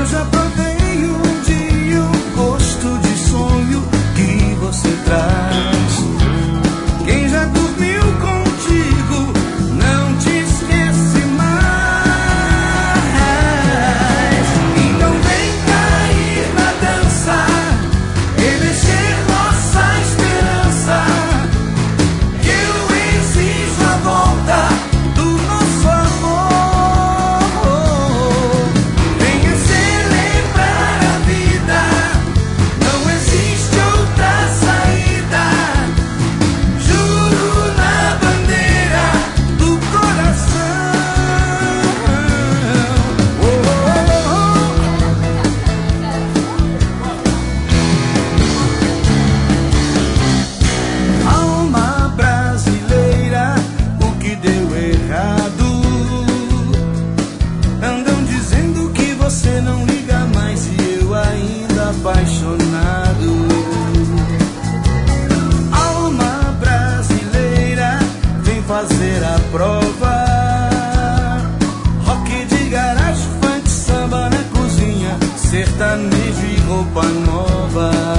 já provei um dia o gosto de sonho que você traz. Quem já dormiu contigo não te esquece mais. Então vem cair na dança e mexer nossa esperança, que eu exijo a volta do nosso amor. Venha celebrar a vida, não existe outra saída. Juro na bandeira do coração. Alma brasileira, o que deu errado? Andam dizendo que você não liga mais e eu ainda apaixonado. Alma brasileira, vem fazer a prova. Rock de garagem, funk, samba na cozinha, sertanejo e roupa nova.